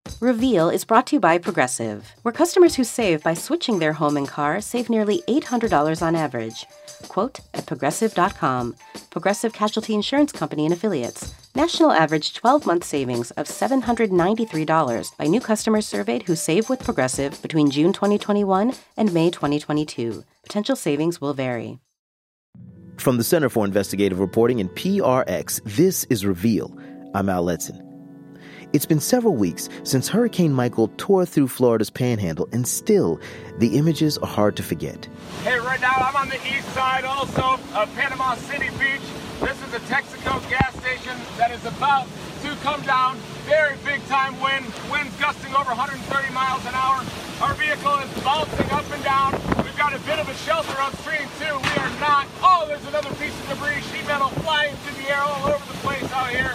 Reveal is brought to you by Progressive, where customers who save by switching their home and car save nearly $800 on average. Quote at Progressive.com. Progressive Casualty Insurance Company and Affiliates. National average 12-month savings of $793 by new customers surveyed who save with Progressive between June 2021 and May 2022. Potential savings will vary. From the Center for Investigative Reporting and PRX, this is Reveal. I'm Al Letson. It's been several weeks since Hurricane Michael tore through Florida's panhandle, and still, the images are hard to forget. Hey, right now I'm on the east side also of Panama City Beach. This is a Texaco gas station that is about to come down. Very big time winds gusting over 130 miles an hour. Our vehicle is bouncing up and down. We've got a bit of a shelter upstream too. We are not, there's another piece of debris, sheet metal flying through the air all over the place out here.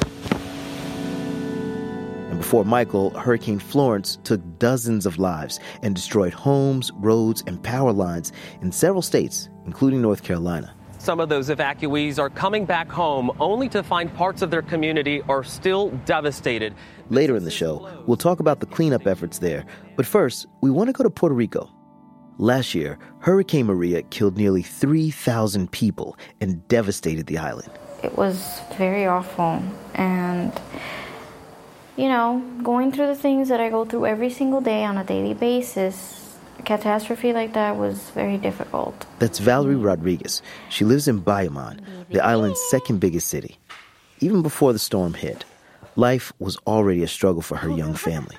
Before Michael, Hurricane Florence took dozens of lives and destroyed homes, roads, and power lines in several states, including North Carolina. Some of those evacuees are coming back home only to find parts of their community are still devastated. Later in the show, we'll talk about the cleanup efforts there. But first, we want to go to Puerto Rico. Last year, Hurricane Maria killed nearly 3,000 people and devastated the island. It was very awful, and going through the things that I go through every single day on a daily basis, a catastrophe like that was very difficult. That's Valerie Rodriguez. She lives in Bayamon, the island's second biggest city. Even before the storm hit, life was already a struggle for her young family.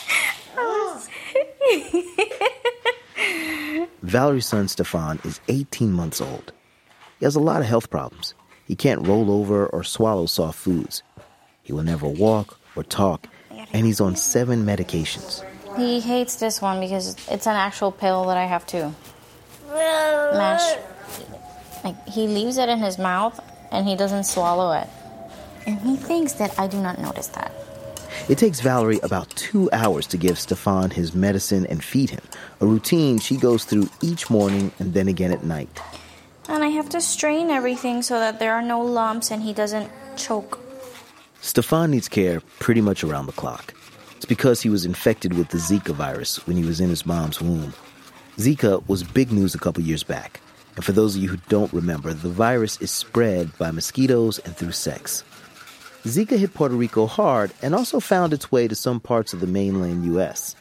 Valerie's son, Stefan, is 18 months old. He has a lot of health problems. He can't roll over or swallow soft foods. He will never walk or talk, and he's on 7 medications. He hates this one because it's an actual pill that I have to mash. He leaves it in his mouth, and he doesn't swallow it. And he thinks that I do not notice that. It takes Valerie about 2 hours to give Stefan his medicine and feed him, a routine she goes through each morning and then again at night. And I have to strain everything so that there are no lumps and he doesn't choke. Stefan needs care pretty much around the clock. It's because he was infected with the Zika virus when he was in his mom's womb. Zika was big news a couple years back. And for those of you who don't remember, the virus is spread by mosquitoes and through sex. Zika hit Puerto Rico hard and also found its way to some parts of the mainland U.S.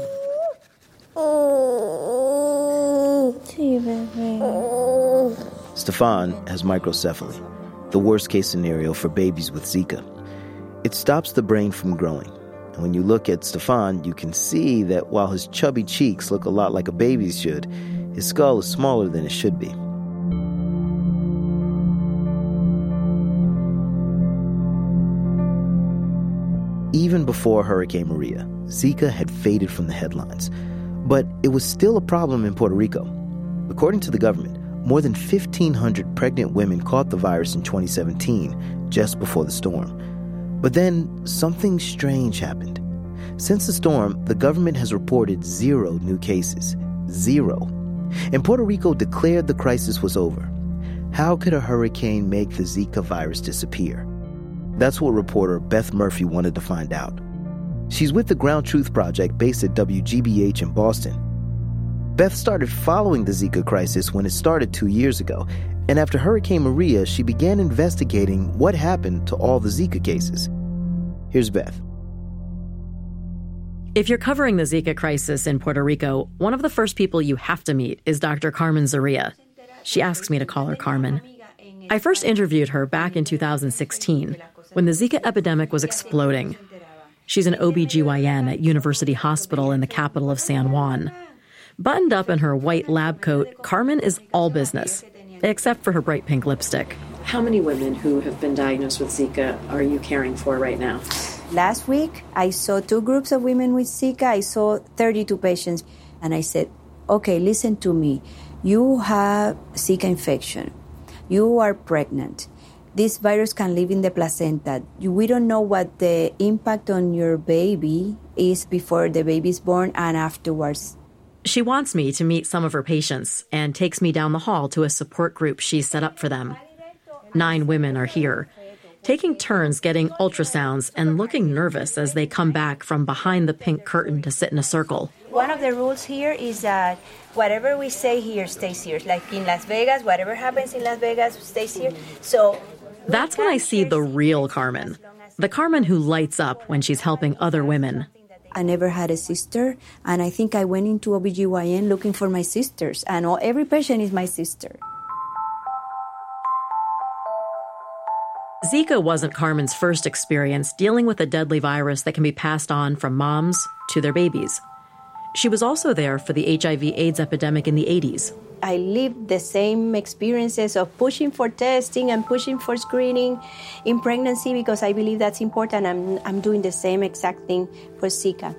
Stefan has microcephaly, the worst-case scenario for babies with Zika. It stops the brain from growing. And when you look at Stefan, you can see that while his chubby cheeks look a lot like a baby's should, his skull is smaller than it should be. Even before Hurricane Maria, Zika had faded from the headlines. But it was still a problem in Puerto Rico. According to the government, more than 1,500 pregnant women caught the virus in 2017, just before the storm. But then something strange happened. Since the storm, the government has reported 0 new cases. 0. And Puerto Rico declared the crisis was over. How could a hurricane make the Zika virus disappear? That's what reporter Beth Murphy wanted to find out. She's with the Ground Truth Project based at WGBH in Boston. Beth started following the Zika crisis when it started 2 years ago, and after Hurricane Maria, she began investigating what happened to all the Zika cases. Here's Beth. If you're covering the Zika crisis in Puerto Rico, one of the first people you have to meet is Dr. Carmen Zaria. She asks me to call her Carmen. I first interviewed her back in 2016, when the Zika epidemic was exploding. She's an OBGYN at University Hospital in the capital of San Juan. Buttoned up in her white lab coat, Carmen is all business, except for her bright pink lipstick. How many women who have been diagnosed with Zika are you caring for right now? Last week, I saw 2 groups of women with Zika. I saw 32 patients. And I said, okay, listen to me. You have Zika infection. You are pregnant. This virus can live in the placenta. We don't know what the impact on your baby is before the baby is born and afterwards. She wants me to meet some of her patients and takes me down the hall to a support group she's set up for them. 9 women are here. taking turns getting ultrasounds and looking nervous as they come back from behind the pink curtain to sit in a circle. One of the rules here is that whatever we say here stays here. Like in Las Vegas, whatever happens in Las Vegas stays here. So that's when I see the real Carmen, the Carmen who lights up when she's helping other women. I never had a sister, and I think I went into OBGYN looking for my sisters, and every patient is my sister. Zika wasn't Carmen's first experience dealing with a deadly virus that can be passed on from moms to their babies. She was also there for the HIV/AIDS epidemic in the 80s. I lived the same experiences of pushing for testing and pushing for screening in pregnancy because I believe that's important. I'm doing the same exact thing for Zika.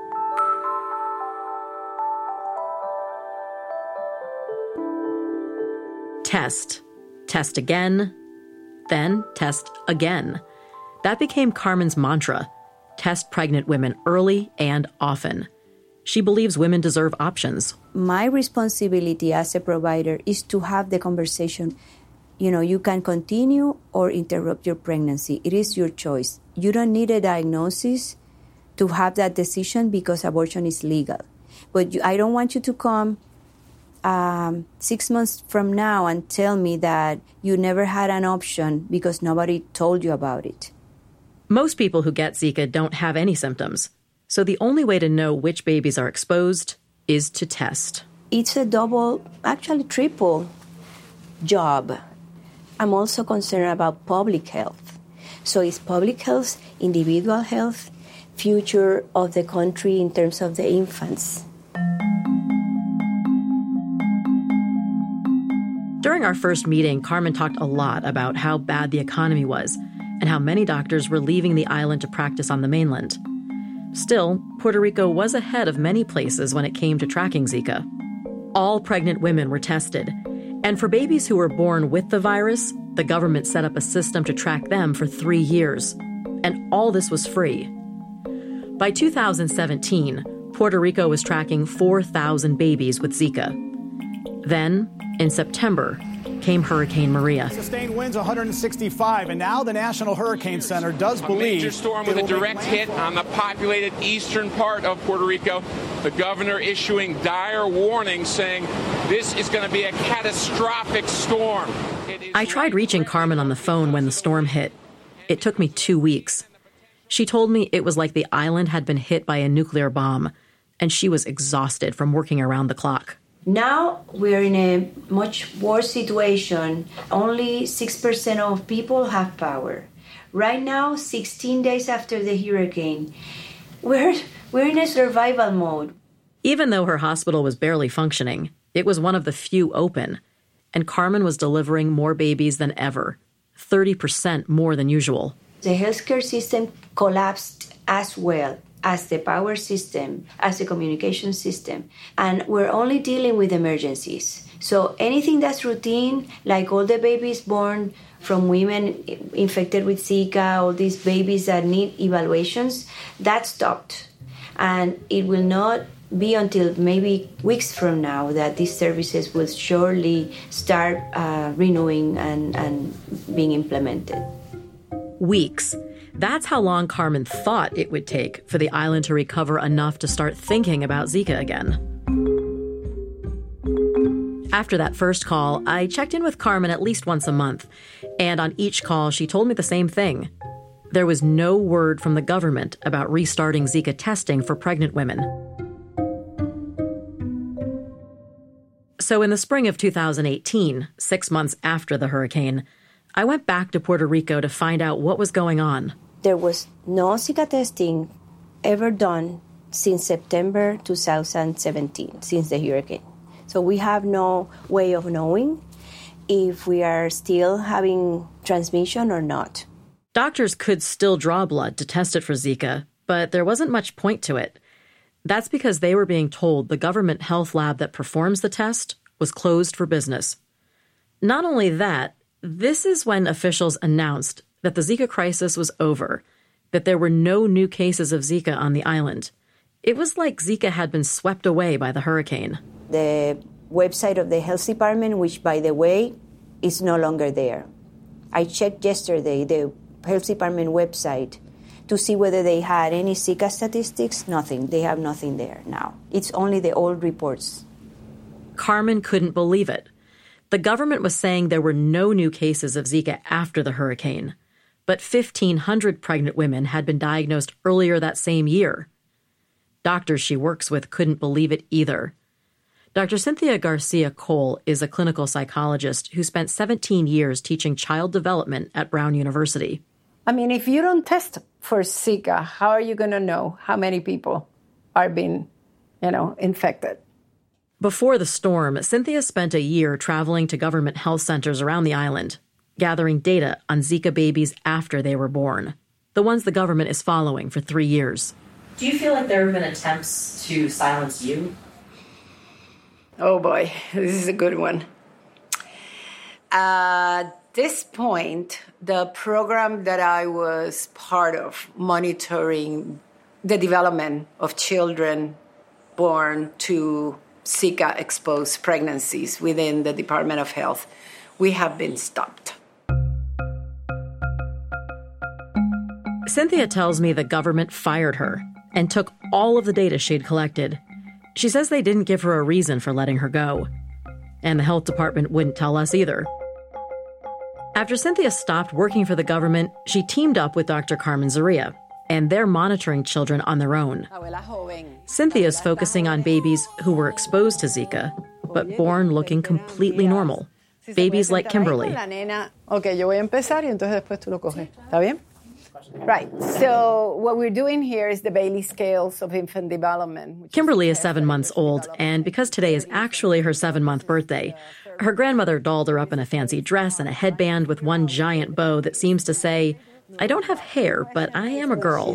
Test. Test again. Then test again. That became Carmen's mantra. Test pregnant women early and often. She believes women deserve options. My responsibility as a provider is to have the conversation. You know, you can continue or interrupt your pregnancy. It is your choice. You don't need a diagnosis to have that decision because abortion is legal. But I don't want you to come 6 months from now and tell me that you never had an option because nobody told you about it. Most people who get Zika don't have any symptoms. So the only way to know which babies are exposed is to test. It's a double, actually triple job. I'm also concerned about public health. So it's public health, individual health, future of the country in terms of the infants. During our first meeting, Carmen talked a lot about how bad the economy was and how many doctors were leaving the island to practice on the mainland. Still, Puerto Rico was ahead of many places when it came to tracking Zika. All pregnant women were tested, and for babies who were born with the virus, the government set up a system to track them for 3 years. And all this was free. By 2017, Puerto Rico was tracking 4,000 babies with Zika. Then, in September, came Hurricane Maria. Sustained winds 165, and now the National Hurricane Center does believe... A major storm with a direct hit on the populated eastern part of Puerto Rico. The governor issuing dire warnings saying this is going to be a catastrophic storm. I tried reaching Carmen on the phone when the storm hit. It took me 2 weeks. She told me it was like the island had been hit by a nuclear bomb, and she was exhausted from working around the clock. Now we're in a much worse situation. Only 6% of people have power. Right now, 16 days after the hurricane, we're in a survival mode. Even though her hospital was barely functioning, it was one of the few open, and Carmen was delivering more babies than ever, 30% more than usual. The healthcare system collapsed as well as the power system, as the communication system. And we're only dealing with emergencies. So anything that's routine, like all the babies born from women infected with Zika, all these babies that need evaluations, that stopped. And it will not be until maybe weeks from now that these services will surely start renewing and being implemented. Weeks. That's how long Carmen thought it would take for the island to recover enough to start thinking about Zika again. After that first call, I checked in with Carmen at least once a month, and on each call she told me the same thing. There was no word from the government about restarting Zika testing for pregnant women. So in the spring of 2018, 6 months after the hurricane, I went back to Puerto Rico to find out what was going on. There was no Zika testing ever done since September 2017, since the hurricane. So we have no way of knowing if we are still having transmission or not. Doctors could still draw blood to test it for Zika, but there wasn't much point to it. That's because they were being told the government health lab that performs the test was closed for business. Not only that, this is when officials announced that the Zika crisis was over, that there were no new cases of Zika on the island. It was like Zika had been swept away by the hurricane. The website of the health department, which, by the way, is no longer there. I checked yesterday. The Health Department website to see whether they had any Zika statistics. Nothing. They have nothing there now. It's only the old reports. Carmen couldn't believe it. The government was saying there were no new cases of Zika after the hurricane, but 1,500 pregnant women had been diagnosed earlier that same year. Doctors she works with couldn't believe it either. Dr. Cynthia Garcia-Cole is a clinical psychologist who spent 17 years teaching child development at Brown University. I mean, if you don't test for Zika, how are you going to know how many people are being, infected? Before the storm, Cynthia spent a year traveling to government health centers around the island, gathering data on Zika babies after they were born, the ones the government is following for 3 years. Do you feel like there have been attempts to silence you? Oh boy, this is a good one. At this point, the program that I was part of, monitoring the development of children born to Zika-exposed pregnancies within the Department of Health, we have been stopped. Cynthia tells me the government fired her and took all of the data she'd collected. She says they didn't give her a reason for letting her go. And the health department wouldn't tell us either. After Cynthia stopped working for the government, she teamed up with Dr. Carmen Zaria, and they're monitoring children on their own. Cynthia's focusing on babies who were exposed to Zika, but born looking completely normal. Babies like Kimberly. Okay, yo voy a empezar y entonces después tú lo coges. ¿Está bien? Right. So what we're doing here is the Bailey Scales of Infant Development. Kimberly is 7 months old, and because today is actually her 7-month birthday, her grandmother dolled her up in a fancy dress and a headband with one giant bow that seems to say, "I don't have hair, but I am a girl."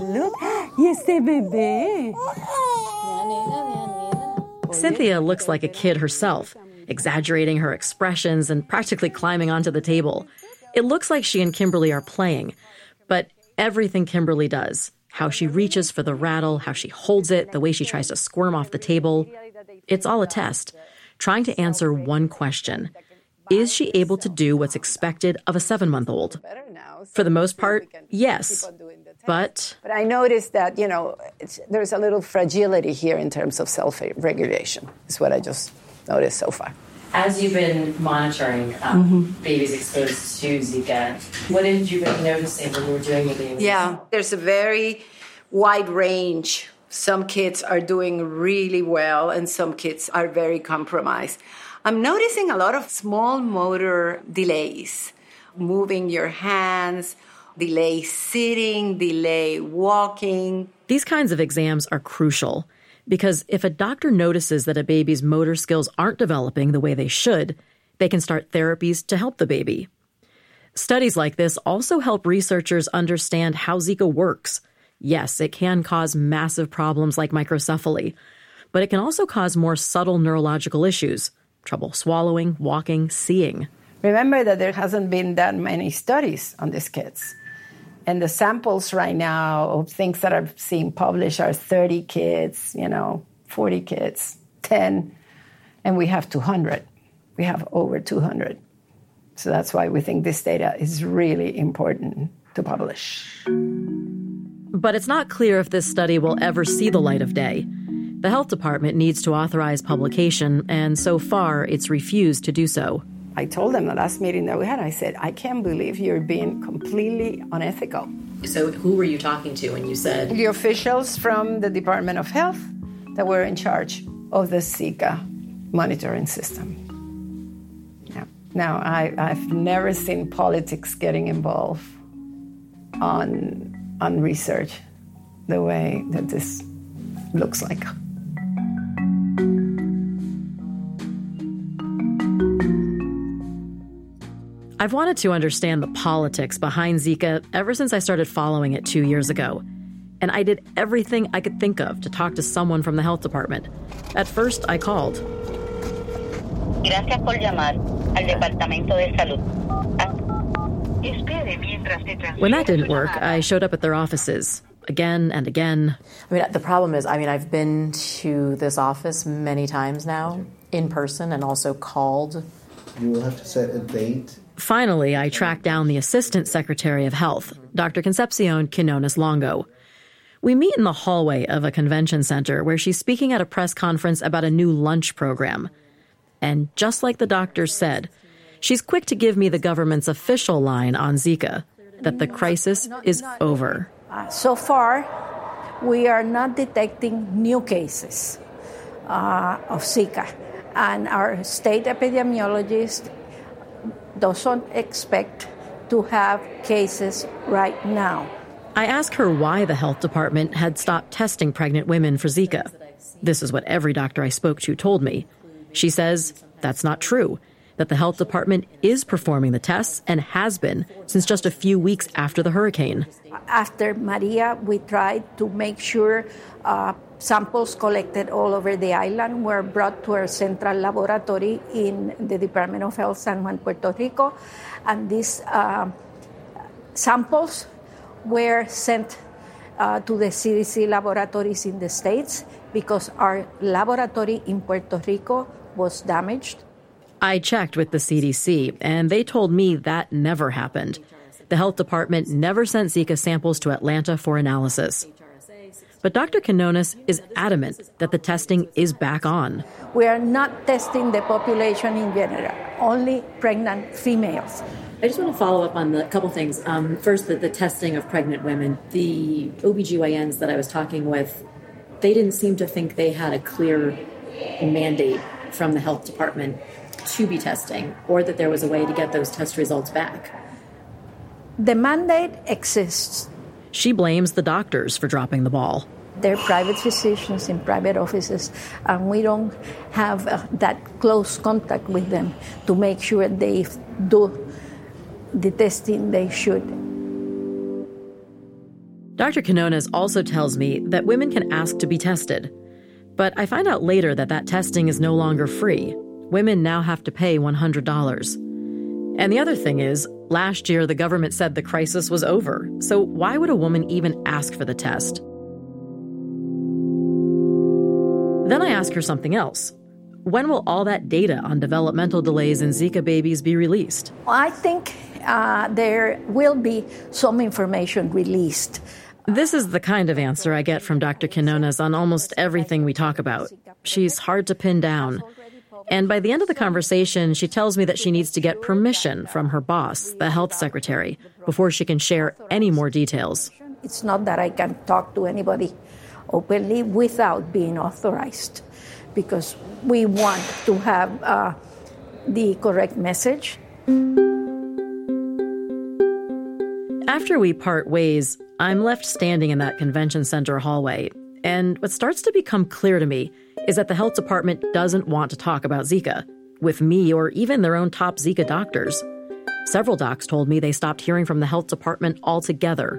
Cynthia looks like a kid herself, exaggerating her expressions and practically climbing onto the table. It looks like she and Kimberly are playing, but everything Kimberly does, how she reaches for the rattle, how she holds it, the way she tries to squirm off the table, it's all a test, trying to answer one question. Is she able to do what's expected of a 7-month-old? For the most part, yes. But I noticed that, there's a little fragility here in terms of self-regulation, is what I just noticed so far. As you've been monitoring babies exposed to Zika, what have you been noticing when you were doing the babies? Yeah, there's a very wide range. Some kids are doing really well, and some kids are very compromised. I'm noticing a lot of small motor delays, moving your hands, delay sitting, delay walking. These kinds of exams are crucial. Because if a doctor notices that a baby's motor skills aren't developing the way they should, they can start therapies to help the baby. Studies like this also help researchers understand how Zika works. Yes, it can cause massive problems like microcephaly, but it can also cause more subtle neurological issues, trouble swallowing, walking, seeing. Remember that there hasn't been that many studies on these kids. And the samples right now of things that are being published are 30 kids, 40 kids, 10, and we have 200. We have over 200. So that's why we think this data is really important to publish. But it's not clear if this study will ever see the light of day. The health department needs to authorize publication, and so far it's refused to do so. I told them the last meeting that we had, I said, I can't believe you're being completely unethical. So who were you talking to when you said? The officials from the Department of Health that were in charge of the Zika monitoring system. Yeah. Now, I've never seen politics getting involved on research the way that this looks like. I've wanted to understand the politics behind Zika ever since I started following it 2 years ago. And I did everything I could think of to talk to someone from the health department. At first, I called. Gracias por llamar al Departamento de Salud. When that didn't work, I showed up at their offices again and again. The problem is, I've been to this office many times now, in person, and also called. You will have to set a date Finally, I tracked down the Assistant Secretary of Health, Dr. Concepcion Quinones Longo. We meet in the hallway of a convention center where she's speaking at a press conference about a new lunch program. And just like the doctor said, she's quick to give me the government's official line on Zika, that the crisis is over. So far, we are not detecting new cases of Zika. And our state epidemiologist doesn't expect to have cases right now. I asked her why the health department had stopped testing pregnant women for Zika. This is what every doctor I spoke to told me. She says that's not true, that the health department is performing the tests and has been since just a few weeks after the hurricane. After Maria, we tried to make sure samples collected all over the island were brought to our central laboratory in the Department of Health San Juan, Puerto Rico. And these samples were sent to the CDC laboratories in the States because our laboratory in Puerto Rico was damaged. I checked with the CDC, and they told me that never happened. The health department never sent Zika samples to Atlanta for analysis. But Dr. Quinones is adamant that the testing is back on. We are not testing the population in general, only pregnant females. I just want to follow up on a couple things. First, the testing of pregnant women. The OBGYNs that I was talking with, they didn't seem to think they had a clear mandate from the health department to be testing, or that there was a way to get those test results back. The mandate exists. She blames the doctors for dropping the ball. They're private physicians in private offices, and we don't have that close contact with them to make sure they do the testing they should. Dr. Quinones also tells me that women can ask to be tested. But I find out later that testing is no longer free. Women now have to pay $100. And the other thing is, last year the government said the crisis was over. So why would a woman even ask for the test? Then I ask her something else. When will all that data on developmental delays in Zika babies be released? I think there will be some information released. This is the kind of answer I get from Dr. Quinones on almost everything we talk about. She's hard to pin down. And by the end of the conversation, she tells me that she needs to get permission from her boss, the health secretary, before she can share any more details. It's not that I can talk to anybody openly without being authorized, because we want to have the correct message. After we part ways, I'm left standing in that convention center hallway, and what starts to become clear to me is that the health department doesn't want to talk about Zika with me or even their own top Zika doctors. Several docs told me they stopped hearing from the health department altogether.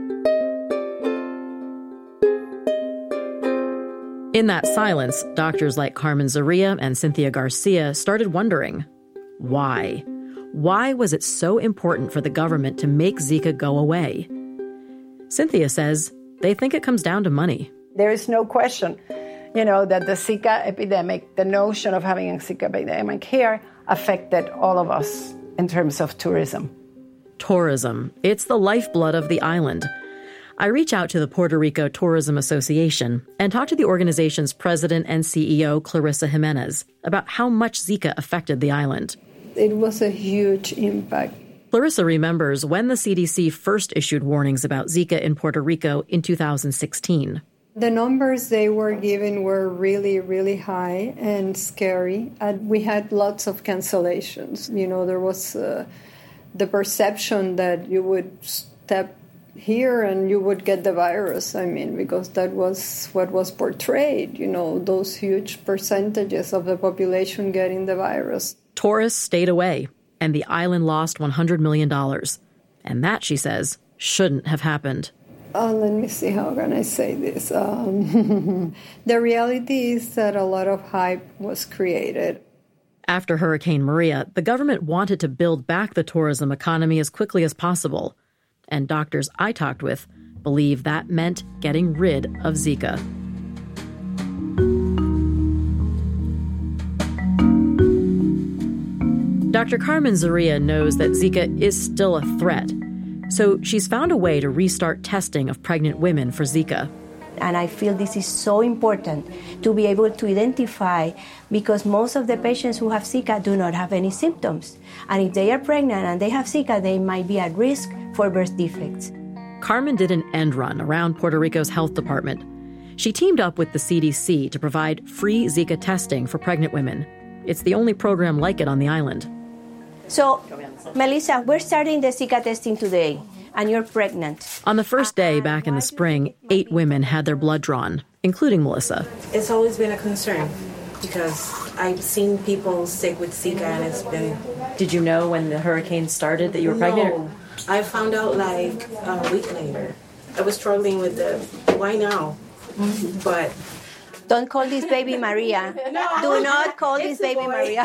In that silence, doctors like Carmen Zaria and Cynthia Garcia started wondering, why? Why was it so important for the government to make Zika go away? Cynthia says they think it comes down to money. There is no question, that the Zika epidemic, the notion of having a Zika epidemic here, affected all of us in terms of tourism. Tourism. It's the lifeblood of the island. I reach out to the Puerto Rico Tourism Association and talk to the organization's president and CEO, Clarissa Jimenez, about how much Zika affected the island. It was a huge impact. Clarissa remembers when the CDC first issued warnings about Zika in Puerto Rico in 2016. The numbers they were given were really, really high and scary. And we had lots of cancellations. There was the perception that you would step here and you would get the virus, because that was what was portrayed, those huge percentages of the population getting the virus. Tourists stayed away, and the island lost $100 million. And that, she says, shouldn't have happened. Let me see, how can I say this? The reality is that a lot of hype was created. After Hurricane Maria, the government wanted to build back the tourism economy as quickly as possible. And doctors I talked with believe that meant getting rid of Zika. Dr. Carmen Zaria knows that Zika is still a threat, so she's found a way to restart testing of pregnant women for Zika. And I feel this is so important to be able to identify, because most of the patients who have Zika do not have any symptoms. And if they are pregnant and they have Zika, they might be at risk for birth defects. Carmen did an end run around Puerto Rico's health department. She teamed up with the CDC to provide free Zika testing for pregnant women. It's the only program like it on the island. So, Melissa, we're starting the Zika testing today, and you're pregnant. On the first day back in the spring, 8 women had their blood drawn, including Melissa. It's always been a concern because I've seen people sick with Zika, and it's been... Did you know when the hurricane started that you were pregnant? No, I found out like a week later. I was struggling with the why now, but... Don't call this baby Maria. No. Do not call this baby Maria.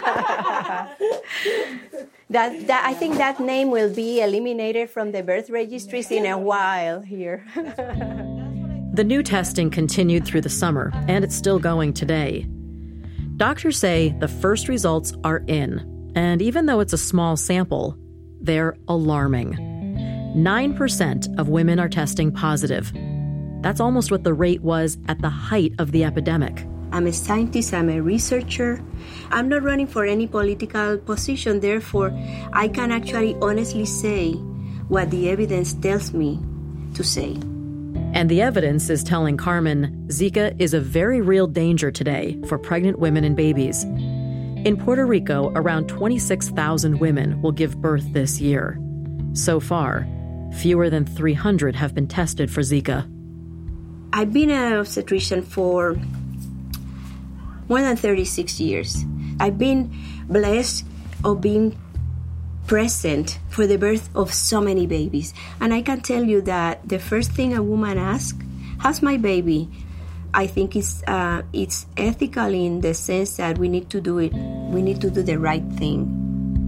I think that name will be eliminated from the birth registries in a while here. The new testing continued through the summer, and it's still going today. Doctors say the first results are in, and even though it's a small sample, they're alarming. 9% of women are testing positive. That's almost what the rate was at the height of the epidemic. I'm a scientist, I'm a researcher. I'm not running for any political position, therefore, I can actually honestly say what the evidence tells me to say. And the evidence is telling Carmen Zika is a very real danger today for pregnant women and babies. In Puerto Rico, around 26,000 women will give birth this year. So far, fewer than 300 have been tested for Zika. I've been an obstetrician for more than 36 years. I've been blessed of being present for the birth of so many babies. And I can tell you that the first thing a woman asks, how's my baby? I think it's ethical in the sense that we need to do it. We need to do the right thing.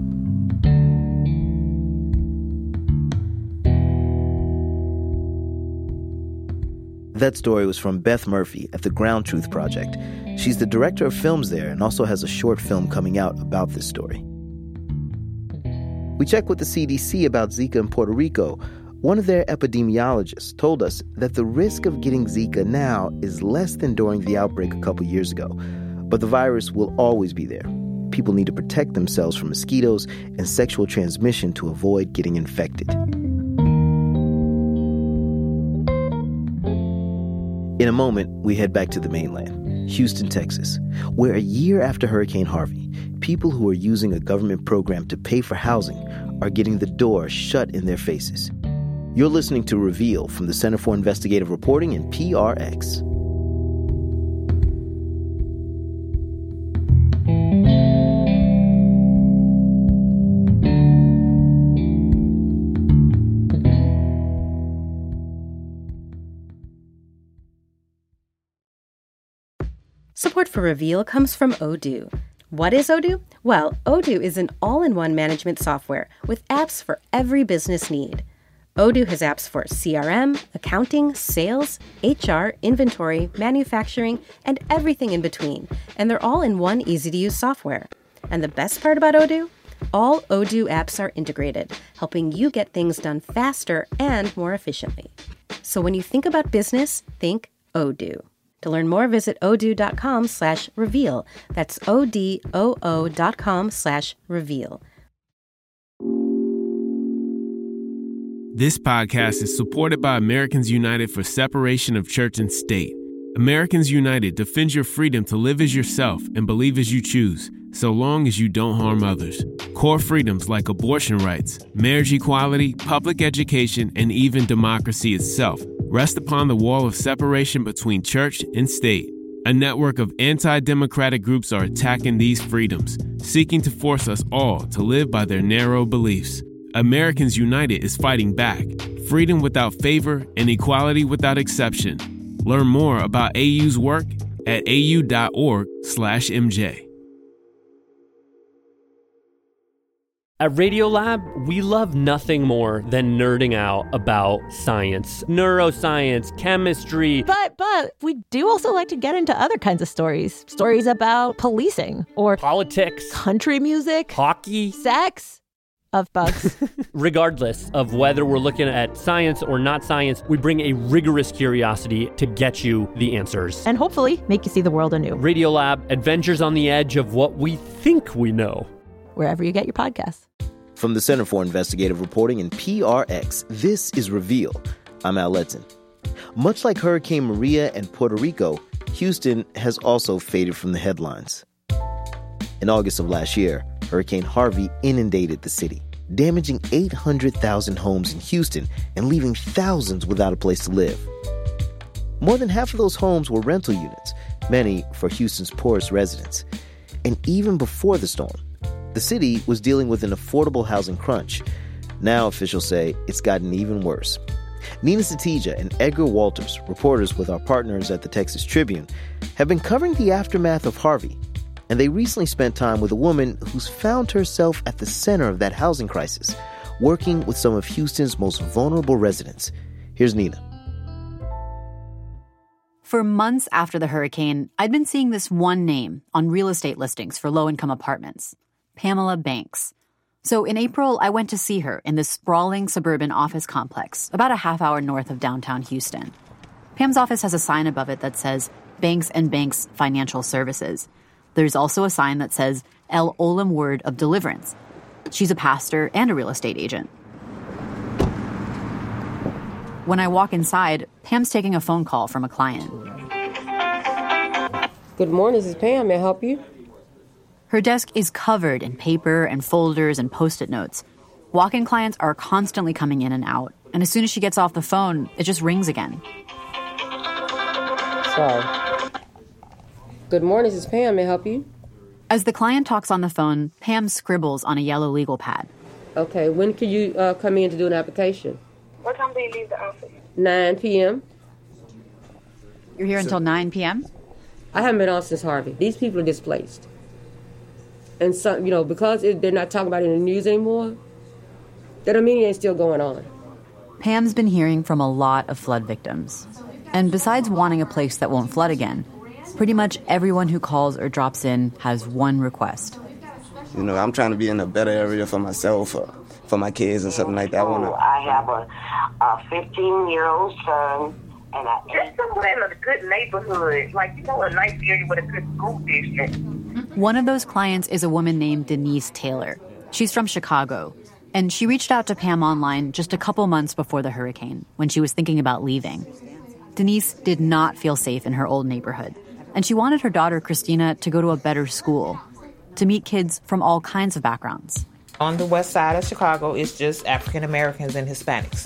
That story was from Beth Murphy at the Ground Truth Project. She's the director of films there and also has a short film coming out about this story. We checked with the CDC about Zika in Puerto Rico. One of their epidemiologists told us that the risk of getting Zika now is less than during the outbreak a couple years ago. But the virus will always be there. People need to protect themselves from mosquitoes and sexual transmission to avoid getting infected. In a moment, we head back to the mainland, Houston, Texas, where a year after Hurricane Harvey, people who are using a government program to pay for housing are getting the door shut in their faces. You're listening to Reveal from the Center for Investigative Reporting and PRX. Support for Reveal comes from Odoo. What is Odoo? Well, Odoo is an all-in-one management software with apps for every business need. Odoo has apps for CRM, accounting, sales, HR, inventory, manufacturing, and everything in between. And they're all in one easy-to-use software. And the best part about Odoo? All Odoo apps are integrated, helping you get things done faster and more efficiently. So when you think about business, think Odoo. To learn more, visit odoo.com/reveal. That's odoo.com/reveal. This podcast is supported by Americans United for Separation of Church and State. Americans United defends your freedom to live as yourself and believe as you choose, so long as you don't harm others. Core freedoms like abortion rights, marriage equality, public education, and even democracy itself rest upon the wall of separation between church and state. A network of anti-democratic groups are attacking these freedoms, seeking to force us all to live by their narrow beliefs. Americans United is fighting back. Freedom without favor and equality without exception. Learn more about AU's work at au.org/MJ. At Radiolab, we love nothing more than nerding out about science, neuroscience, chemistry. But we do also like to get into other kinds of stories. Stories about policing or politics, country music, hockey, sex, of bugs. Regardless of whether we're looking at science or not science, we bring a rigorous curiosity to get you the answers. And hopefully make you see the world anew. Radiolab, adventures on the edge of what we think we know. Wherever you get your podcasts. From the Center for Investigative Reporting and PRX, this is Reveal. I'm Al Letson. Much like Hurricane Maria and Puerto Rico, Houston has also faded from the headlines. In August of last year, Hurricane Harvey inundated the city, damaging 800,000 homes in Houston and leaving thousands without a place to live. More than half of those homes were rental units, many for Houston's poorest residents. And even before the storm, the city was dealing with an affordable housing crunch. Now officials say it's gotten even worse. Nina Satija and Edgar Walters, reporters with our partners at the Texas Tribune, have been covering the aftermath of Harvey. And they recently spent time with a woman who's found herself at the center of that housing crisis, working with some of Houston's most vulnerable residents. Here's Nina. For months after the hurricane, I'd been seeing this one name on real estate listings for low-income apartments. Pamela Banks. So in April, I went to see her in this sprawling suburban office complex about a half hour north of downtown Houston. Pam's office has a sign above it that says Banks & Banks Financial Services. There's also a sign that says El Olam Word of Deliverance. She's a pastor and a real estate agent. When I walk inside, Pam's taking a phone call from a client. Good morning, this is Pam. May I help you? Her desk is covered in paper and folders and Post-it notes. Walk-in clients are constantly coming in and out, and as soon as she gets off the phone, it just rings again. Sorry. Good morning, this is Pam. May I help you? As the client talks on the phone, Pam scribbles on a yellow legal pad. Okay, when can you come in to do an application? What time do you leave the office? 9 p.m. You're here until 9 p.m.? I haven't been on since Harvey. These people are displaced. And so, because they're not talking about it in the news anymore, that don't mean it ain't still going on. Pam's been hearing from a lot of flood victims. And besides wanting a place that won't flood again, pretty much everyone who calls or drops in has one request. I'm trying to be in a better area for myself, for my kids and something like that. I have a 15-year-old son, and just somewhere in a good neighborhood, a nice area with a good school district. One of those clients is a woman named Denise Taylor. She's from Chicago, and she reached out to Pam online just a couple months before the hurricane, when she was thinking about leaving. Denise did not feel safe in her old neighborhood, and she wanted her daughter, Christina, to go to a better school, to meet kids from all kinds of backgrounds. On the west side of Chicago, it's just African Americans and Hispanics.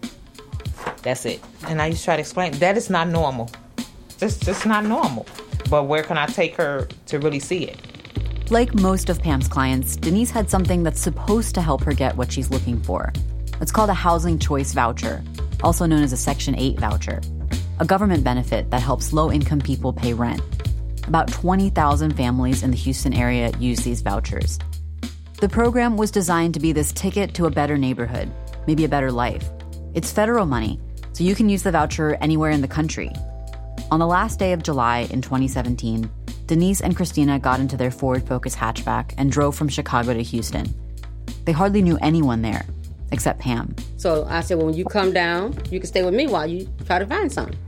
That's it. And I used to try to explain, that is not normal. Just not normal. But where can I take her to really see it? Like most of Pam's clients, Denise had something that's supposed to help her get what she's looking for. It's called a Housing Choice Voucher, also known as a Section 8 voucher, a government benefit that helps low-income people pay rent. About 20,000 families in the Houston area use these vouchers. The program was designed to be this ticket to a better neighborhood, maybe a better life. It's federal money, so you can use the voucher anywhere in the country. On the last day of July in 2017, Denise and Christina got into their Ford Focus hatchback and drove from Chicago to Houston. They hardly knew anyone there, except Pam. So I said, well, when you come down, you can stay with me while you try to find something.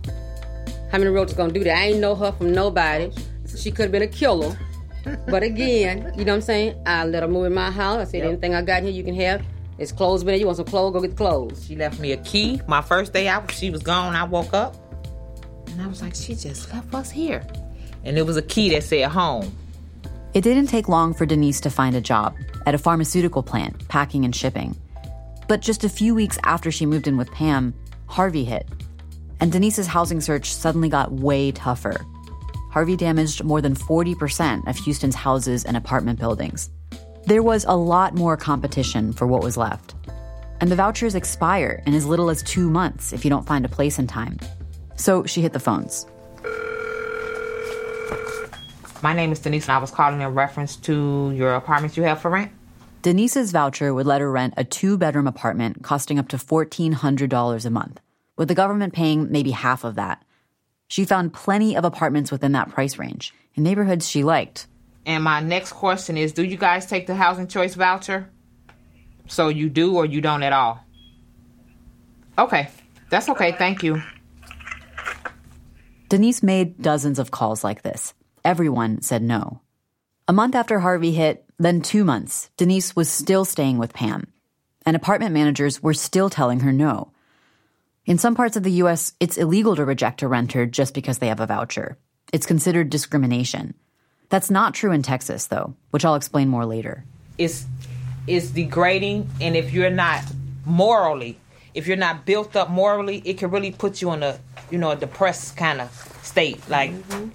How many realtors gonna do that? I ain't know her from nobody. She could have been a killer. But again, you know what I'm saying? I let her move in my house. I said, anything I got here you can have. It's clothes in there. You want some clothes? Go get the clothes. She left me a key. My first day out, she was gone. I woke up. And I was like, she just left us here. And it was a key that said home. It didn't take long for Denise to find a job at a pharmaceutical plant, packing and shipping. But just a few weeks after she moved in with Pam, Harvey hit. And Denise's housing search suddenly got way tougher. Harvey damaged more than 40% of Houston's houses and apartment buildings. There was a lot more competition for what was left. And the vouchers expire in as little as 2 months if you don't find a place in time. So she hit the phones. My name is Denise, and I was calling in reference to your apartments you have for rent. Denise's voucher would let her rent a 2-bedroom apartment costing up to $1,400 a month, with the government paying maybe half of that. She found plenty of apartments within that price range in neighborhoods she liked. And my next question is, do you guys take the housing choice voucher? So you do or you don't at all? Okay, that's okay, thank you. Denise made dozens of calls like this. Everyone said no. A month after Harvey hit, then 2 months, Denise was still staying with Pam. And apartment managers were still telling her no. In some parts of the U.S., it's illegal to reject a renter just because they have a voucher. It's considered discrimination. That's not true in Texas, though, which I'll explain more later. It's degrading, and if you're not built up morally, it can really put you in a depressed kind of state. Like,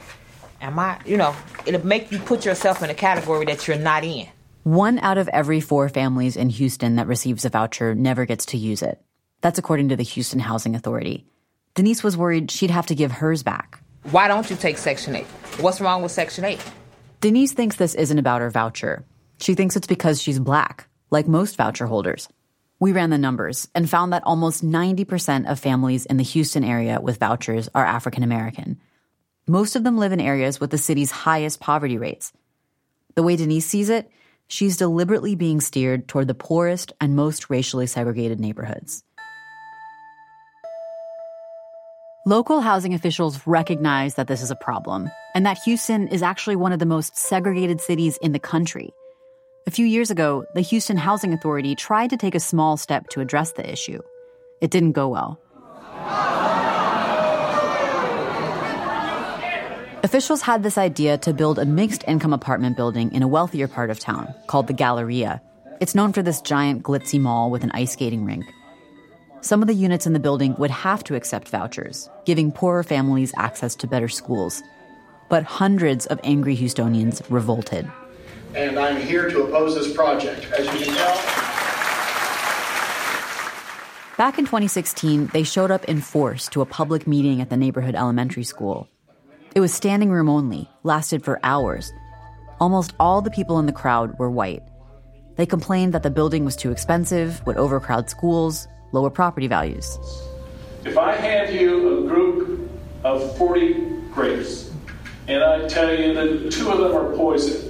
it'll make you put yourself in a category that you're not in. 1 out of every 4 families in Houston that receives a voucher never gets to use it. That's according to the Houston Housing Authority. Denise was worried she'd have to give hers back. Why don't you take Section 8? What's wrong with Section 8? Denise thinks this isn't about her voucher. She thinks it's because she's Black, like most voucher holders. We ran the numbers and found that almost 90% of families in the Houston area with vouchers are African American. Most of them live in areas with the city's highest poverty rates. The way Denise sees it, she's deliberately being steered toward the poorest and most racially segregated neighborhoods. Local housing officials recognize that this is a problem and that Houston is actually one of the most segregated cities in the country. A few years ago, the Houston Housing Authority tried to take a small step to address the issue. It didn't go well. Officials had this idea to build a mixed-income apartment building in a wealthier part of town called the Galleria. It's known for this giant glitzy mall with an ice skating rink. Some of the units in the building would have to accept vouchers, giving poorer families access to better schools. But hundreds of angry Houstonians revolted. And I'm here to oppose this project. As you can tell... Back in 2016, they showed up in force to a public meeting at the neighborhood elementary school. It was standing room only, lasted for hours. Almost all the people in the crowd were white. They complained that the building was too expensive, would overcrowd schools, lower property values. If I hand you a group of 40 grapes, and I tell you that 2 of them are poison,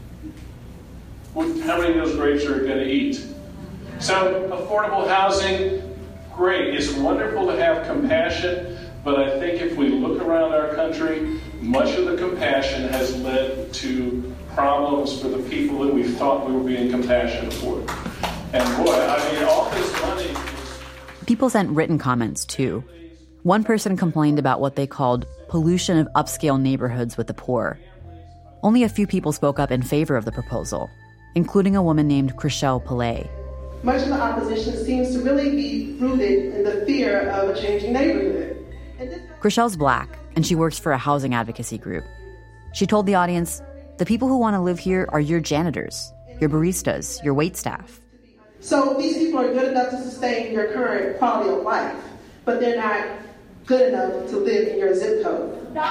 how many of those grapes are you going to eat? So affordable housing, great. It's wonderful to have compassion, but I think if we look around our country, much of the compassion has led to problems for the people that we thought we were being compassionate for. And boy, all this money... People sent written comments, too. One person complained about what they called pollution of upscale neighborhoods with the poor. Only a few people spoke up in favor of the proposal, including a woman named Chriselle Pillay. Much of the opposition seems to really be rooted in the fear of a changing neighborhood. Chriselle's Black, and she works for a housing advocacy group. She told the audience, the people who want to live here are your janitors, your baristas, your waitstaff. So these people are good enough to sustain your current quality of life, but they're not good enough to live in your zip code.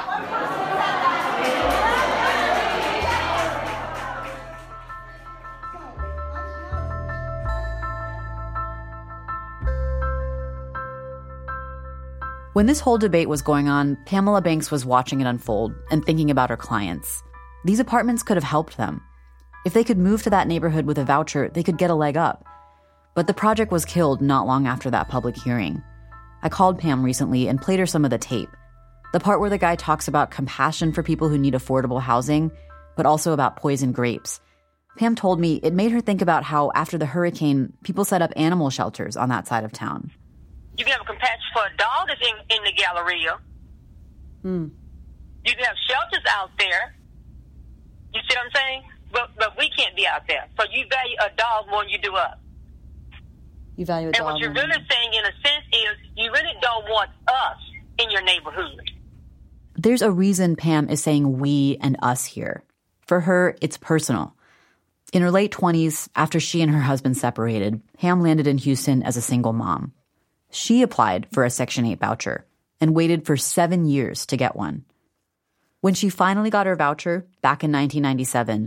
When this whole debate was going on, Pamela Banks was watching it unfold and thinking about her clients. These apartments could have helped them. If they could move to that neighborhood with a voucher, they could get a leg up. But the project was killed not long after that public hearing. I called Pam recently and played her some of the tape. The part where the guy talks about compassion for people who need affordable housing, but also about poison grapes. Pam told me it made her think about how after the hurricane, people set up animal shelters on that side of town. You can have compassion for a dog that's in the Galleria. You can have shelters out there. You see what I'm saying? But we can't be out there. So you value a dog more than you do us. You value a dog. And what you're really saying, in a sense, is you really don't want us in your neighborhood. There's a reason Pam is saying we and us here. For her, it's personal. In her late 20s, after she and her husband separated, Pam landed in Houston as a single mom. She applied for a Section 8 voucher and waited for 7 years to get one. When she finally got her voucher, back in 1997,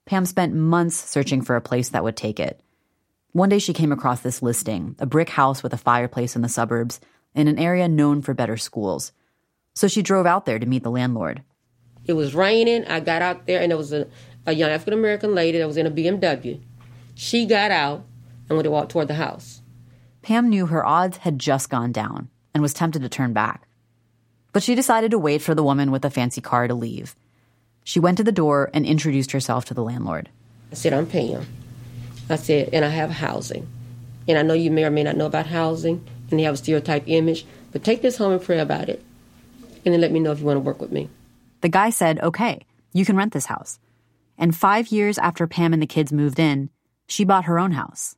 Pam spent months searching for a place that would take it. One day she came across this listing, a brick house with a fireplace in the suburbs, in an area known for better schools. So she drove out there to meet the landlord. It was raining. I got out there, and there was a young African-American lady that was in a BMW. She got out and went to walk toward the house. Pam knew her odds had just gone down and was tempted to turn back. But she decided to wait for the woman with the fancy car to leave. She went to the door and introduced herself to the landlord. I said, I'm Pam. I said, and I have housing. And I know you may or may not know about housing, and they have a stereotype image, but take this home and pray about it, and then let me know if you want to work with me. The guy said, okay, you can rent this house. And 5 years after Pam and the kids moved in, she bought her own house.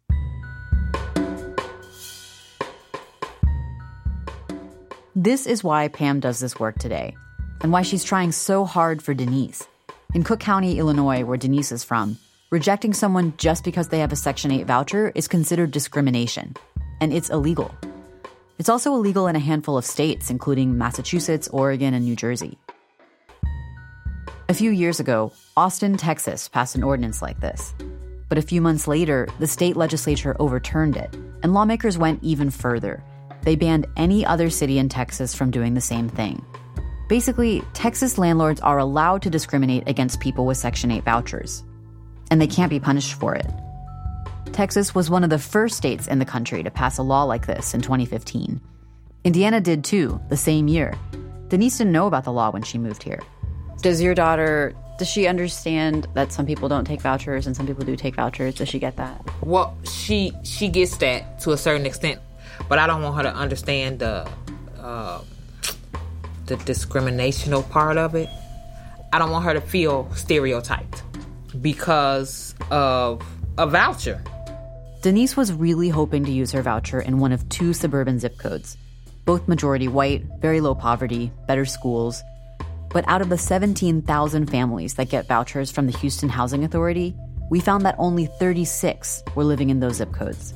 This is why Pam does this work today, and why she's trying so hard for Denise. In Cook County, Illinois, where Denise is from, rejecting someone just because they have a Section 8 voucher is considered discrimination, and it's illegal. It's also illegal in a handful of states, including Massachusetts, Oregon, and New Jersey. A few years ago, Austin, Texas, passed an ordinance like this. But a few months later, the state legislature overturned it, and lawmakers went even further. They banned any other city in Texas from doing the same thing. Basically, Texas landlords are allowed to discriminate against people with Section 8 vouchers, and they can't be punished for it. Texas was one of the first states in the country to pass a law like this in 2015. Indiana did too, the same year. Denise didn't know about the law when she moved here. Does she understand that some people don't take vouchers and some people do take vouchers? Does she get that? Well, she gets that to a certain extent, but I don't want her to understand the discriminational part of it. I don't want her to feel stereotyped because of a voucher. Denise was really hoping to use her voucher in one of 2 suburban zip codes, both majority white, very low poverty, better schools. But out of the 17,000 families that get vouchers from the Houston Housing Authority, we found that only 36 were living in those zip codes.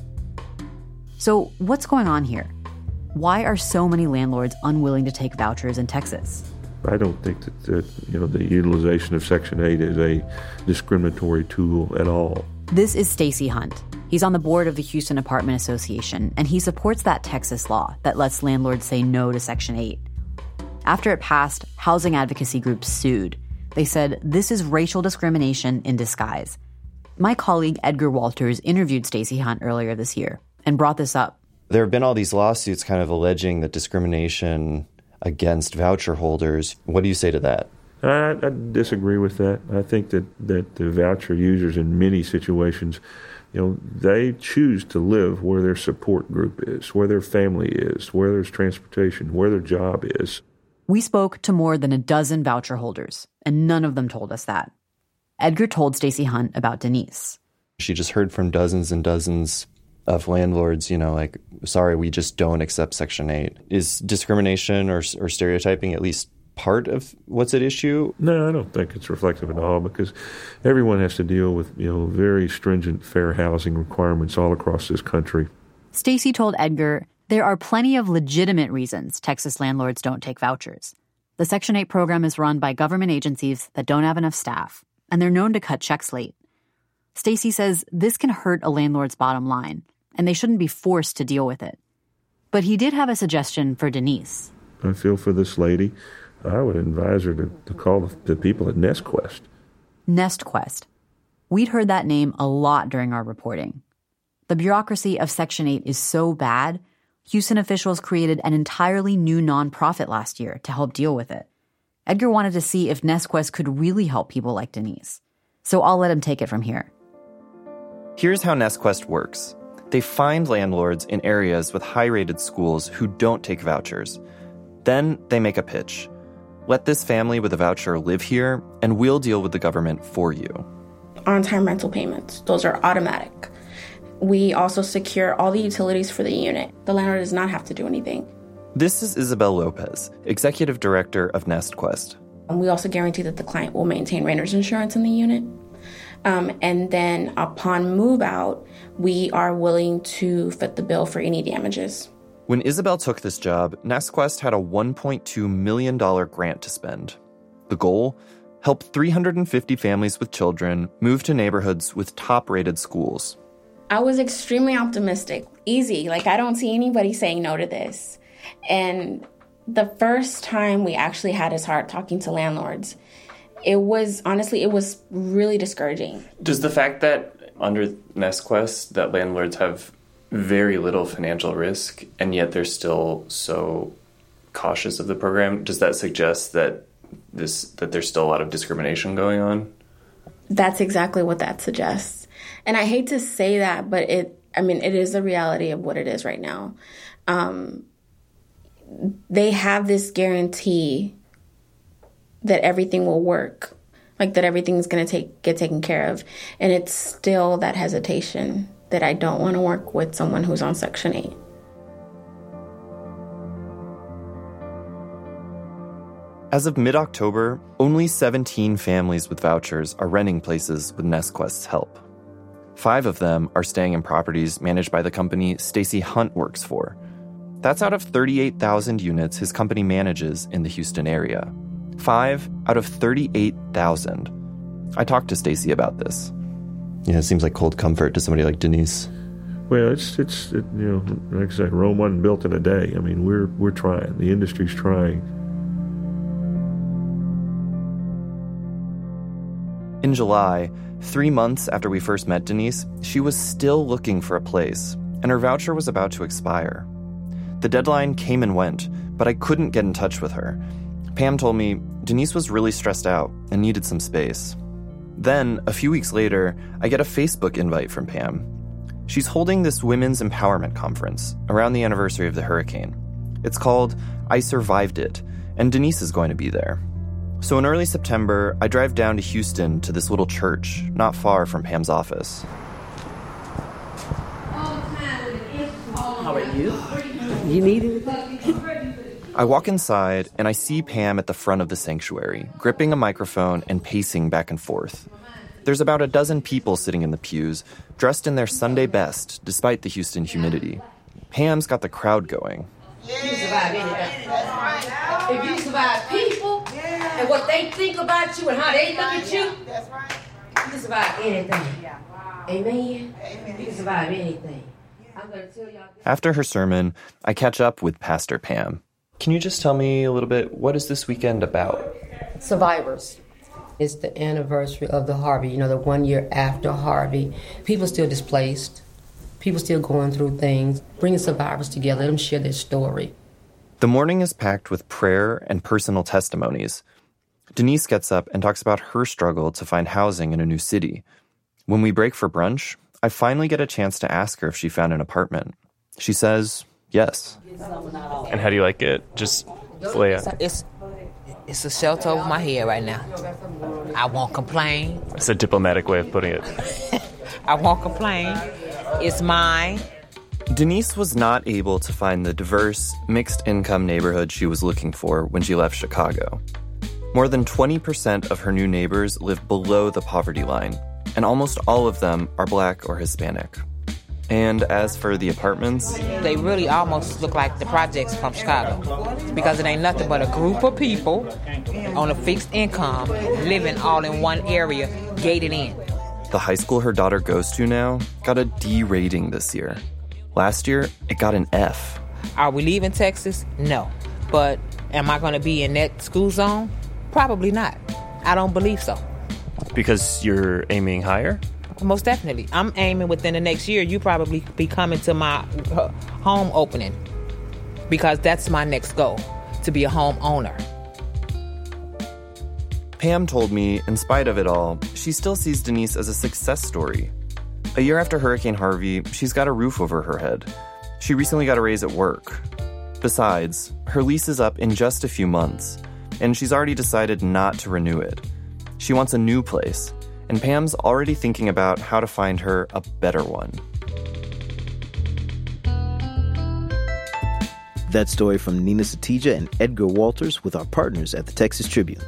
So what's going on here? Why are so many landlords unwilling to take vouchers in Texas? I don't think that the utilization of Section 8 is a discriminatory tool at all. This is Stacy Hunt. He's on the board of the Houston Apartment Association, and he supports that Texas law that lets landlords say no to Section 8. After it passed, housing advocacy groups sued. They said this is racial discrimination in disguise. My colleague Edgar Walters interviewed Stacy Hunt earlier this year and brought this up. There have been all these lawsuits kind of alleging that discrimination against voucher holders. What do you say to that? I disagree with that. I think that the voucher users in many situations, they choose to live where their support group is, where their family is, where there's transportation, where their job is. We spoke to more than a dozen voucher holders, and none of them told us that. Edgar told Stacy Hunt about Denise. She just heard from dozens and dozens of landlords, sorry, we just don't accept Section 8. Is discrimination or stereotyping at least part of what's at issue? No, I don't think it's reflective at all, because everyone has to deal with, very stringent fair housing requirements all across this country. Stacy told Edgar there are plenty of legitimate reasons Texas landlords don't take vouchers. The Section 8 program is run by government agencies that don't have enough staff, and they're known to cut checks late. Stacy says this can hurt a landlord's bottom line, and they shouldn't be forced to deal with it. But he did have a suggestion for Denise. I feel for this lady. I would advise her to call the people at NestQuest. NestQuest. We'd heard that name a lot during our reporting. The bureaucracy of Section 8 is so bad, Houston officials created an entirely new nonprofit last year to help deal with it. Edgar wanted to see if NestQuest could really help people like Denise. So I'll let him take it from here. Here's how NestQuest works. They find landlords in areas with high-rated schools who don't take vouchers. Then they make a pitch. Let this family with a voucher live here, and we'll deal with the government for you. On-time rental payments, those are automatic. We also secure all the utilities for the unit. The landlord does not have to do anything. This is Isabel Lopez, Executive Director of NestQuest. And we also guarantee that the client will maintain renter's insurance in the unit. And then upon move out, we are willing to foot the bill for any damages. When Isabel took this job, NestQuest had a $1.2 million grant to spend. The goal? help 350 families with children move to neighborhoods with top-rated schools. I was extremely optimistic. Easy. Like, I don't see anybody saying no to this. And the first time we actually had his heart talking to landlords, it was really discouraging. Does the fact that under NestQuest that landlords have very little financial risk and yet they're still so cautious of the program, does that suggest that there's still a lot of discrimination going on? That's exactly what that suggests. And I hate to say that, but it is the reality of what it is right now. They have this guarantee that everything will work, like that everything's going to get taken care of. And it's still that hesitation that I don't want to work with someone who's on Section 8. As of mid-October, only 17 families with vouchers are renting places with NestQuest's help. 5 of them are staying in properties managed by the company Stacey Hunt works for. That's out of 38,000 units his company manages in the Houston area. 5 out of 38,000. I talked to Stacey about this. Yeah, it seems like cold comfort to somebody like Denise. Well, it's like I said, Rome wasn't built in a day. I mean, we're trying. The industry's trying. In July, 3 months after we first met Denise, she was still looking for a place, and her voucher was about to expire. The deadline came and went, but I couldn't get in touch with her. Pam told me Denise was really stressed out and needed some space. Then, a few weeks later, I get a Facebook invite from Pam. She's holding this women's empowerment conference around the anniversary of the hurricane. It's called I Survived It, and Denise is going to be there. So in early September, I drive down to Houston to this little church not far from Pam's office. How are you? You need anything? I walk inside and I see Pam at the front of the sanctuary, gripping a microphone and pacing back and forth. There's about a dozen people sitting in the pews, dressed in their Sunday best despite the Houston humidity. Pam's got the crowd going. You survive anything. That's right. If you survive people and what they think about you and how they look at you, that's right. You can survive anything. Amen. You can survive anything. I'm going to tell y'all. After her sermon, I catch up with Pastor Pam. Can you just tell me a little bit, what is this weekend about? Survivors. It's the anniversary of the Harvey, the 1 year after Harvey. People still displaced. People still going through things. Bringing survivors together, let them share their story. The morning is packed with prayer and personal testimonies. Denise gets up and talks about her struggle to find housing in a new city. When we break for brunch, I finally get a chance to ask her if she found an apartment. She says yes. And how do you like it? Just lay out. It's a shelter over my head right now. I won't complain. It's a diplomatic way of putting it. I won't complain. It's mine. Denise was not able to find the diverse, mixed-income neighborhood she was looking for when she left Chicago. More than 20% of her new neighbors live below the poverty line, and almost all of them are Black or Hispanic. And as for the apartments, they really almost look like the projects from Chicago because it ain't nothing but a group of people on a fixed income living all in one area, gated in. The high school her daughter goes to now got a D rating this year. Last year, it got an F. Are we leaving Texas? No. But am I going to be in that school zone? Probably not. I don't believe so. Because you're aiming higher? Most definitely. I'm aiming within the next year, you probably be coming to my home opening because that's my next goal, to be a homeowner. Pam told me, in spite of it all, she still sees Denise as a success story. A year after Hurricane Harvey, she's got a roof over her head. She recently got a raise at work. Besides, her lease is up in just a few months, and she's already decided not to renew it. She wants a new place, and Pam's already thinking about how to find her a better one. That story from Nina Satija and Edgar Walters with our partners at the Texas Tribune.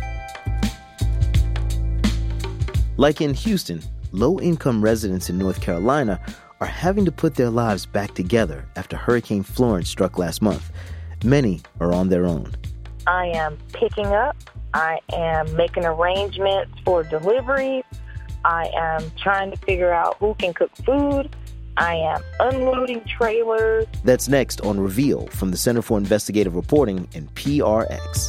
Like in Houston, low-income residents in North Carolina are having to put their lives back together after Hurricane Florence struck last month. Many are on their own. I am picking up. I am making arrangements for delivery. I am trying to figure out who can cook food. I am unloading trailers. That's next on Reveal from the Center for Investigative Reporting and PRX.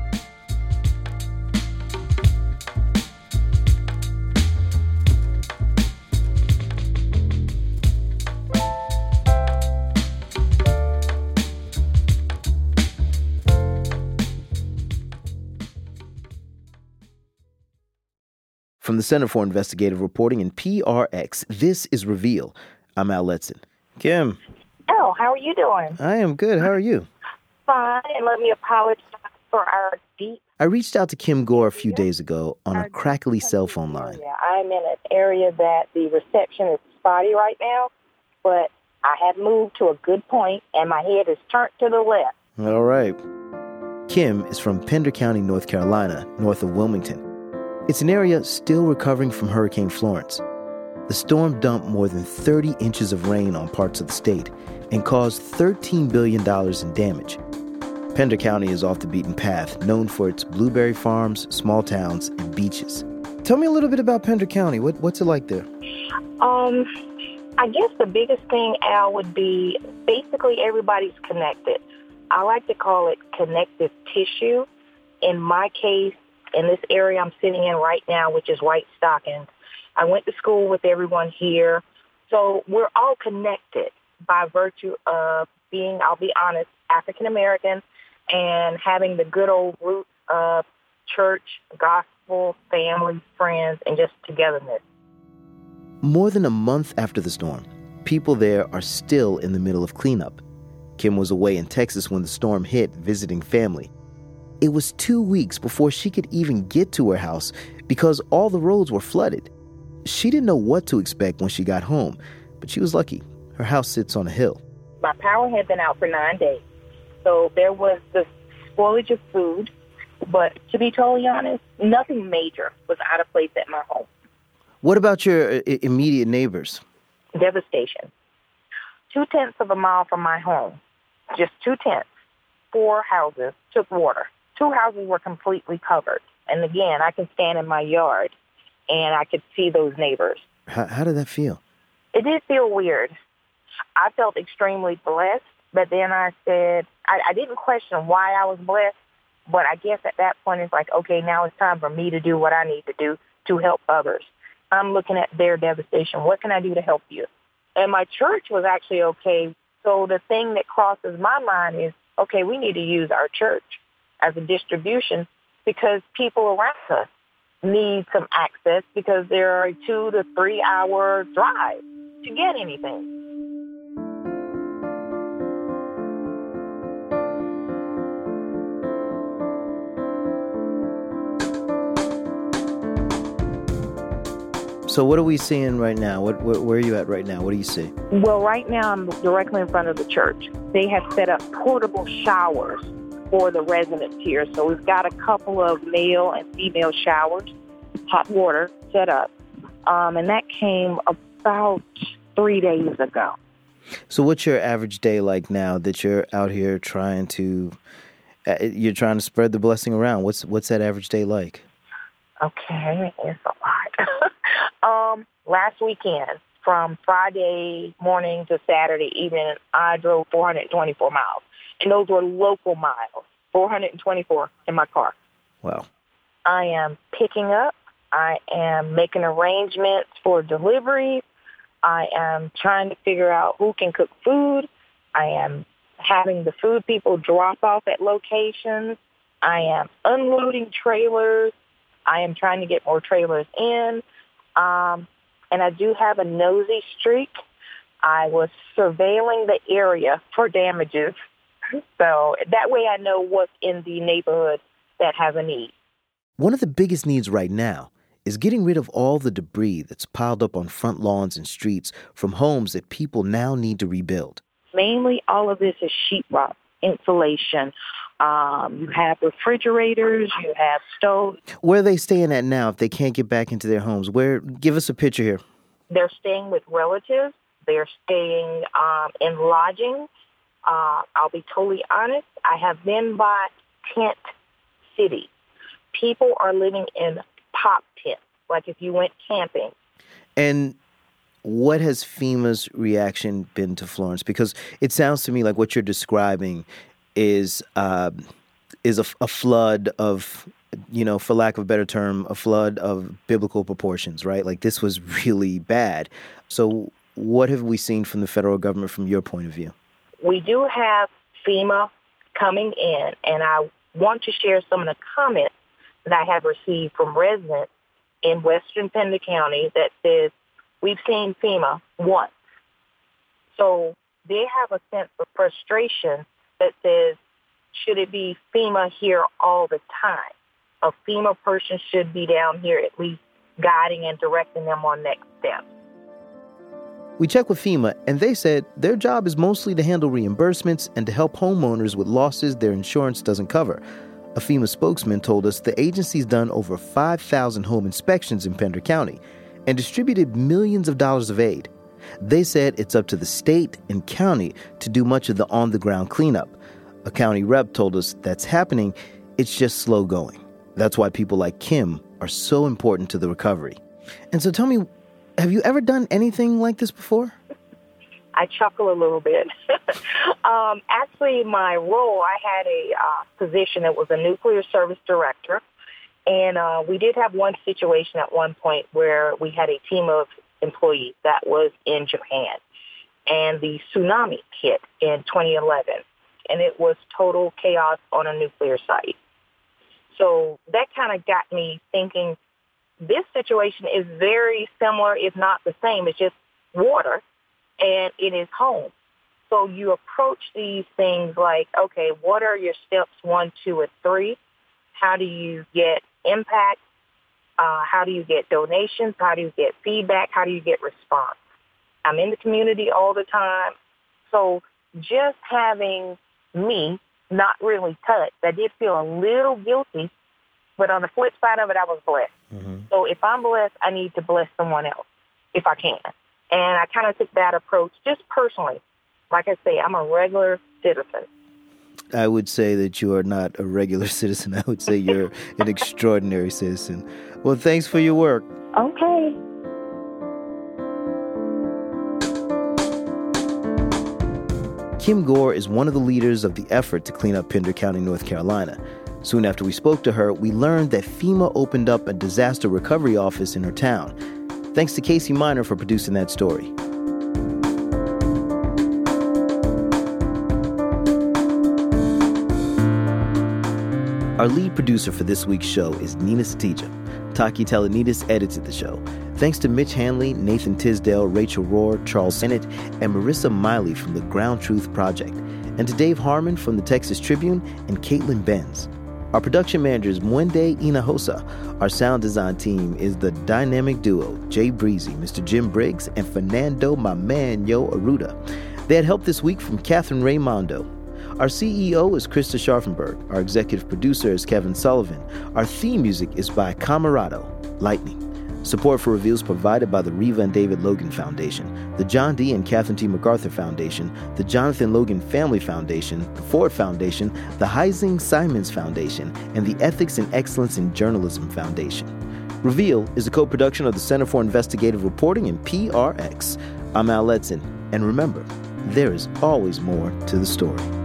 From the Center for Investigative Reporting and PRX, this is Reveal. I'm Al Letson. Kim. Oh, how are you doing? I am good. How are you? Fine, and let me apologize for our deep... I reached out to Kim Gore a few days ago on a crackly cell phone line. I'm in an area that the reception is spotty right now, but I have moved to a good point, and my head is turned to the left. All right. Kim is from Pender County, North Carolina, north of Wilmington. It's an area still recovering from Hurricane Florence. The storm dumped more than 30 inches of rain on parts of the state and caused $13 billion in damage. Pender County is off the beaten path, known for its blueberry farms, small towns, and beaches. Tell me a little bit about Pender County. What's it like there? I guess the biggest thing, Al, would be basically everybody's connected. I like to call it connective tissue. In my case, in this area I'm sitting in right now, which is White Stockings, I went to school with everyone here. So we're all connected by virtue of being, I'll be honest, African American and having the good old roots of church, gospel, family, friends, and just togetherness. More than a month after the storm, people there are still in the middle of cleanup. Kim was away in Texas when the storm hit, visiting family. It was 2 weeks before she could even get to her house because all the roads were flooded. She didn't know what to expect when she got home, but she was lucky. Her house sits on a hill. My power had been out for 9 days, so there was the spoilage of food, but to be totally honest, nothing major was out of place at my home. What about your immediate neighbors? Devastation. 0.2 of a mile from my home, just 0.2, 4 houses took water. 2 houses were completely covered. And again, I can stand in my yard and I could see those neighbors. How did that feel? It did feel weird. I felt extremely blessed, but then I said, I didn't question why I was blessed, but I guess at that point it's like, okay, now it's time for me to do what I need to do to help others. I'm looking at their devastation. What can I do to help you? And my church was actually okay. So the thing that crosses my mind is, okay, we need to use our church as a distribution because people around us need some access because there are a 2 to 3 hour drive to get anything. So what are we seeing right now? Where are you at right now? What do you see? Well, right now I'm directly in front of the church. They have set up portable showers for the residents here. So we've got a couple of male and female showers, hot water set up. And that came about 3 days ago. So what's your average day like now that you're out here trying to spread the blessing around? What's that average day like? Okay, it's a lot. Last weekend, from Friday morning to Saturday evening, I drove 424 miles. And those were local miles, 424 in my car. Wow. I am picking up. I am making arrangements for delivery. I am trying to figure out who can cook food. I am having the food people drop off at locations. I am unloading trailers. I am trying to get more trailers in. And I do have a nosy streak. I was surveilling the area for damages. So that way I know what's in the neighborhood that has a need. One of the biggest needs right now is getting rid of all the debris that's piled up on front lawns and streets from homes that people now need to rebuild. Mainly all of this is sheetrock, insulation. You have refrigerators, you have stoves. Where are they staying at now if they can't get back into their homes? Give us a picture here. They're staying with relatives. They're staying in lodging. I'll be totally honest. I have then bought tent city. People are living in pop tents, like if you went camping. And what has FEMA's reaction been to Florence? Because it sounds to me like what you're describing is a flood of, for lack of a better term, a flood of biblical proportions, right? Like this was really bad. So what have we seen from the federal government from your point of view? We do have FEMA coming in, and I want to share some of the comments that I have received from residents in Western Pender County that says, we've seen FEMA once. So they have a sense of frustration that says, should it be FEMA here all the time? A FEMA person should be down here at least guiding and directing them on next steps. We checked with FEMA, and they said their job is mostly to handle reimbursements and to help homeowners with losses their insurance doesn't cover. A FEMA spokesman told us the agency's done over 5,000 home inspections in Pender County and distributed millions of dollars of aid. They said it's up to the state and county to do much of the on-the-ground cleanup. A county rep told us that's happening, it's just slow going. That's why people like Kim are so important to the recovery. And so tell me, have you ever done anything like this before? I chuckle a little bit. Actually, my role, I had a position that was a nuclear service director. And we did have one situation at one point where we had a team of employees that was in Japan. And the tsunami hit in 2011. And it was total chaos on a nuclear site. So that kind of got me thinking, this situation is very similar, if not the same. It's just water, and it is home. So you approach these things like, okay, what are your steps 1, 2, and 3? How do you get impact? How do you get donations? How do you get feedback? How do you get response? I'm in the community all the time. So just having me not really touched, I did feel a little guilty, but on the flip side of it, I was blessed. Mm-hmm. So if I'm blessed, I need to bless someone else if I can. And I kind of took that approach just personally. Like I say, I'm a regular citizen. I would say that you are not a regular citizen. I would say you're an extraordinary citizen. Well, thanks for your work. Okay. Kim Gore is one of the leaders of the effort to clean up Pender County, North Carolina. Soon after we spoke to her, we learned that FEMA opened up a disaster recovery office in her town. Thanks to Casey Miner for producing that story. Our lead producer for this week's show is Nina Satija. Taki Telenides edited the show. Thanks to Mitch Hanley, Nathan Tisdale, Rachel Rohr, Charles Sennett, and Marissa Miley from the Ground Truth Project, and to Dave Harmon from the Texas Tribune and Caitlin Benz. Our production manager is Mwende Inahosa. Our sound design team is the dynamic duo Jay Breezy, Mr. Jim Briggs, and Fernando "My Man" Yo Aruda. They had help this week from Catherine Raimondo. Our CEO is Krista Scharfenberg. Our executive producer is Kevin Sullivan. Our theme music is by Camarado, Lightning. Support for Reveals provided by the Reva and David Logan Foundation, the John D. and Catherine T. MacArthur Foundation, the Jonathan Logan Family Foundation, the Ford Foundation, the Heising Simons Foundation, and the Ethics and Excellence in Journalism Foundation. Reveal is a co-production of the Center for Investigative Reporting and PRX. I'm Al Letson, and remember, there is always more to the story.